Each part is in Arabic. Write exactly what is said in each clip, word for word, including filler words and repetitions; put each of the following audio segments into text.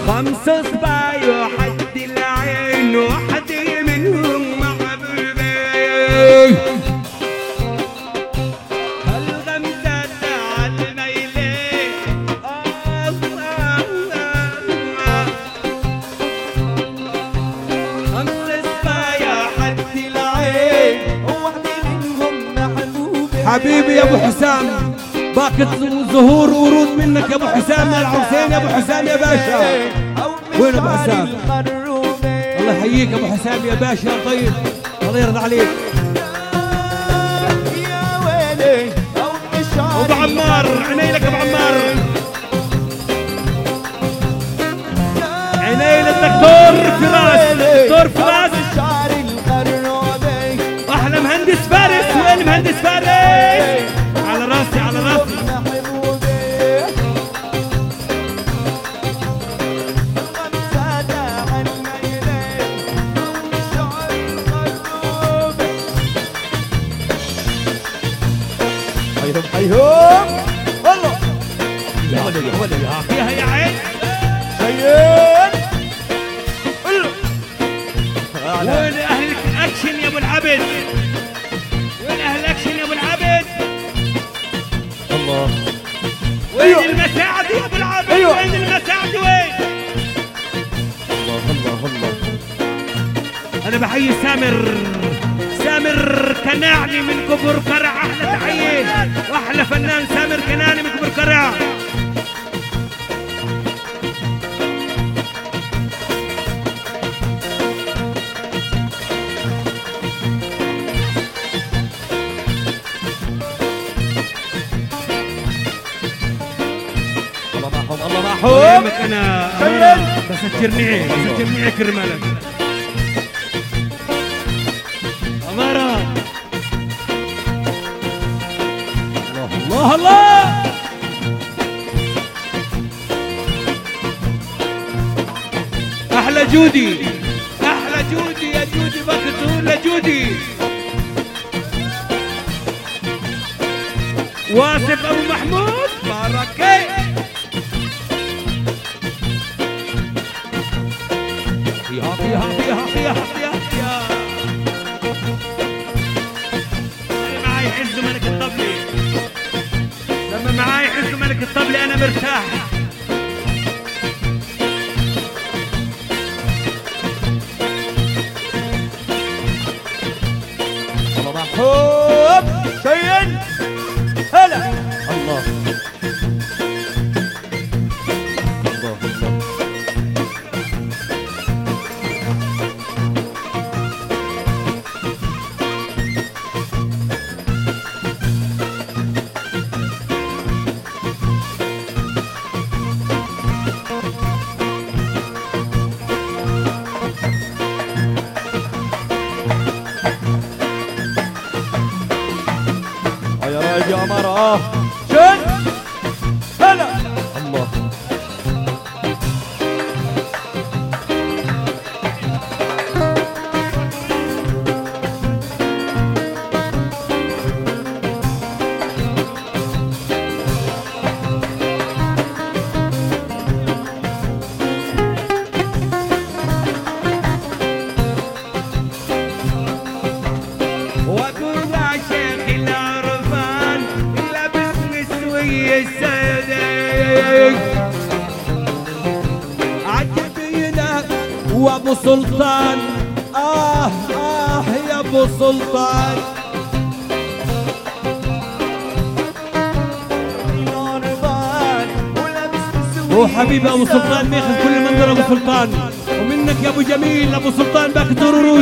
خمس صبايا وحد العين وحدي منهم محبوبي هالغمزة عالميلين خمس صبايا وحد العين وحدي منهم محبوبي. حبيبي يا ابو حسام باكت زهور ورود منك يا ابو حسام يا العروسين يا ابو حسام يا باشا. وين ابو حسام؟ الله يحييك ابو حسام يا باشا يا طيب الله يرضى عليك. يا ويلي ابو عمار عيني لك ابو عمار عيني للدكتور فراس دكتور فراس احلى مهندس فارس. وين مهندس فارس؟ على راسي على راسي. حيهم حيهم والله يا ولد يا ولد يا فيها يا عين شيين. وين اهل الاكشن يا ابو العبد؟ وين اهل الاكشن يا ابو العبد؟ الله وين المساعد يا ابو العبد؟ أيوة. وين المساعد وين؟ الله الله الله. انا بحيي سامر سامر كناعني من كبر كرع. احلى تحيه واحلى فنان سامر كناعني من كبر كرع. الله معهم الله معهم. انا سيد. بس تجرني بس تجرني كرمالك أمارة. الله الله أحلى جودي أحلى جودي يا جودي بكتور لجودي. واصف أبو محمود باركي. فيها فيها فيها فيها فيها فيها. أنا معاي عز ملك الطبلي. لما معاي عز ملك الطبلي أنا مرتاح. الله معهم شيين. هلا الله الله الله. يا رايد يا أمارة شن هلا الله. وأبو شيخ العرفان لابس نسوي السيدين عجبينا. وابو سلطان آه آه يا ابو سلطان. هو حبيبي ابو سلطان ماخذ كل منظر ابو سلطان. ومنك يا ابو جميل ابو سلطان باكت ورود.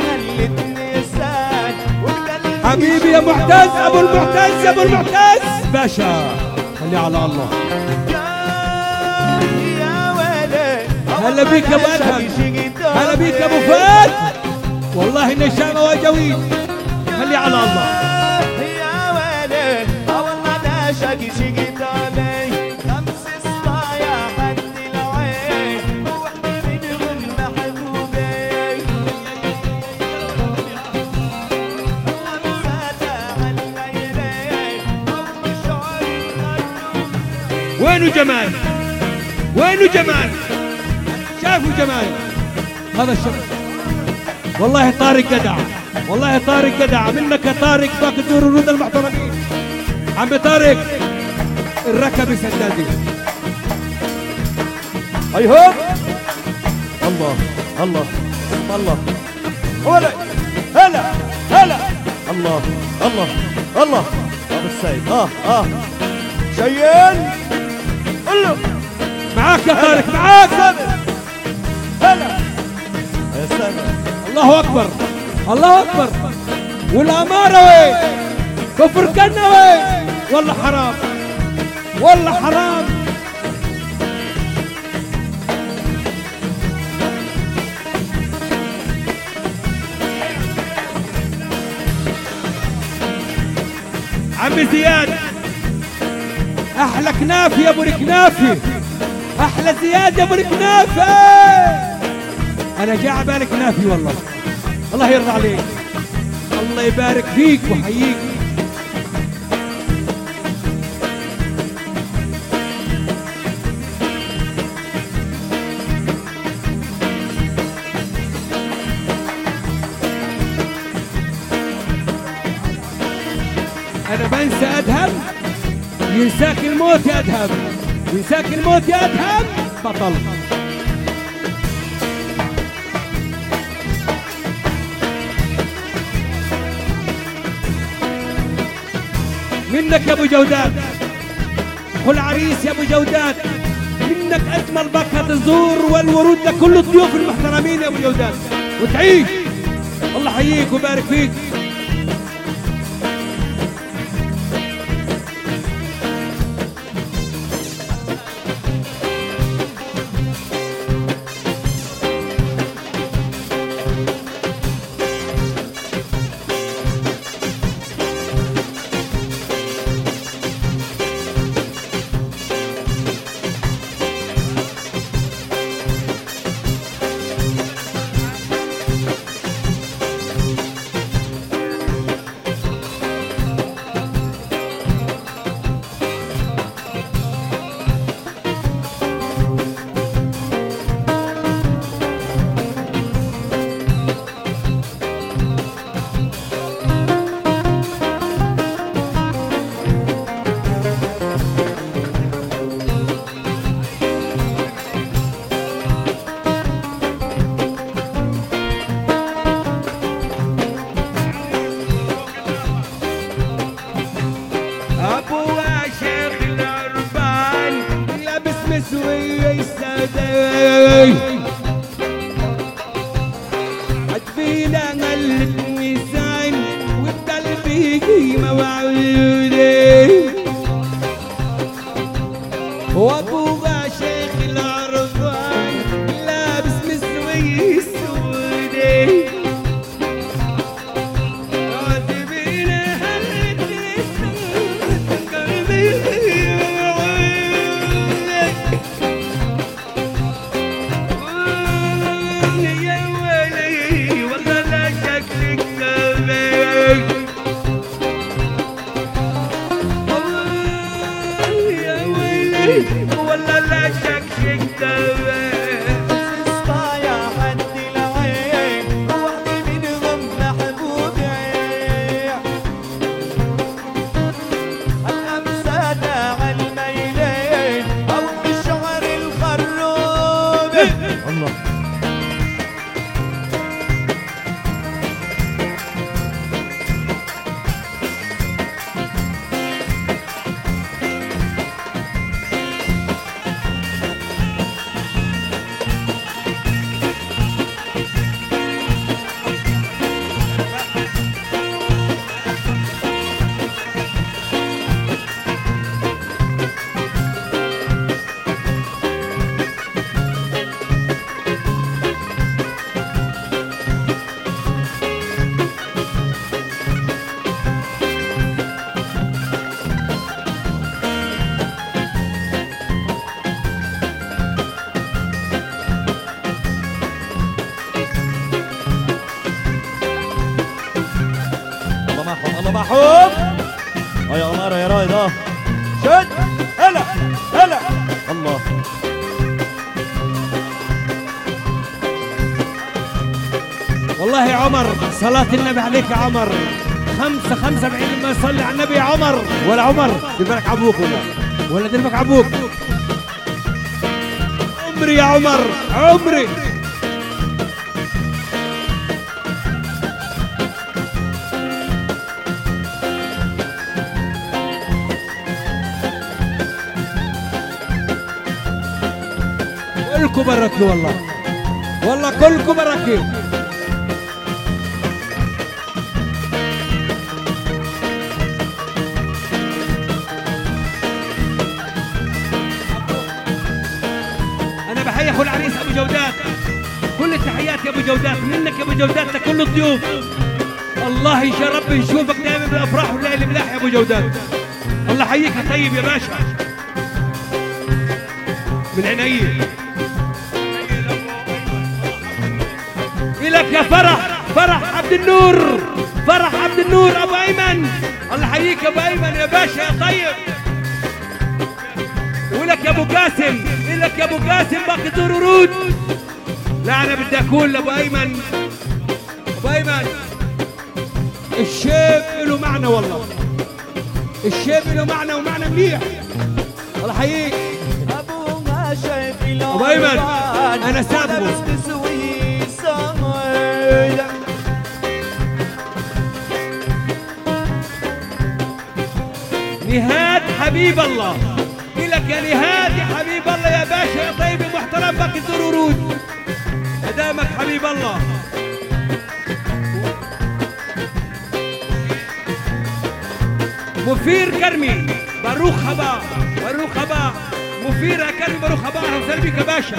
حبيبي يا معتز ابو المعتز يا ابو المعتز باشا. خلي على الله. هلا بيك يا ابو ادهم. هلا بيك يا ابو فهد. والله نشامه وجويد. خلي على الله. يا ويلي والله ده شقي شقي علي. خمس صبايا حد العين وحدي منهم محبوبي. وينو جمال؟ وينو جمال؟ شايفوا جمال هذا الشباب. والله طارق جدع، والله طارق جدع منك يا طارق. باك الدور ورود المحترمين عم طارق الركب سدادي. ايهم الله الله الله هلا هلا هلا الله الله الله ابو السيد. اه اه شيين قل معاك يا طارق معاك. هلا يا سامر. الله اكبر الله اكبر. والاماره وين؟ كفر كنا وين؟ والله حرام والله حرام. عمي زياد احلى كنافي يا ابو الكنافي، احلى زياد يا ابو الكنافي. انا جاي على بالك كنافي والله. الله يرضى عليك، الله يبارك فيك ويحييك. انا بنسى ادهم ينساك الموت يا ادهم، ينساك الموت يا ادهم. بطل منك يا ابو جودات، خل عريس يا ابو جودات. منك اجمل باكة الزهور والورود لكل الضيوف المحترمين يا ابو جودات، وتعيش. الله يحييك ويبارك فيك. عتبينا قلت ميزان وبقلبي قيمة وعيوني، وابوها شيخ العرفان لابس مسوي السودي. عتبينا قلت ميزان قلبي والله لا شك شك اسمع يا حد العين وحدي منهم محبوبي الأمثال على الميلين أو بالشعر الخروبي. الله الله محوم. اه يا أمارة يا رايد. اه شد هلا هلا الله والله يا عمر صلاة النبي عليك يا عمر. خمسة خمسة بعيد ما يصلي على النبي يا عمر. ولا عمر دير بالك عبوك ولا ولا دير بالك عبوك. عمري يا عمر عمري. كلكم بركي والله والله كلكم بركي. انا بحيي اخو العريس ابو جودات. كل التحيات يا ابو جودات منك يا ابو جودات لكل الضيوف. الله يا رب نشوفك دائما بالافراح والليل الملاح يا ابو جودات. الله يحييك يا طيب يا باشا من عيني. إلك يا فرح فرح عبد النور. فرح عبد النور ابو ايمن. الله يحييك يا ابو ايمن يا باشا يا طيب. ولك يا ابو قاسم. إلك يا ابو قاسم باقي دور ورود. لا انا بدي اقول لابو ايمن. ابو ايمن الشيب له معنى والله. الشيب له معنى ومعنى مليح. الله يحييك ابو ايمن. انا سابقه نهاد حبيب الله. إلك يا نهاد يا حبيب الله يا باشا يا طيب يا محترم باقي الدور ورود. قدامك حبيب الله. مفير كرمي باروخ خبا باروخ خبا. مفير يا كرمي باروخ خبا. اهلا وسهلا بك يا باشا.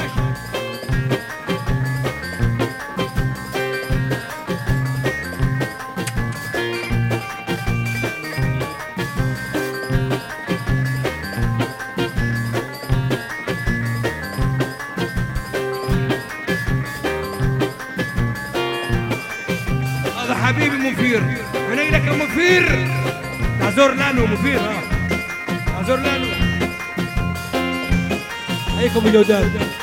حبيبي مفير عيني لك يا مفير. تعذر لانه مفير. ها تعذر لانه. عليكم بجودات.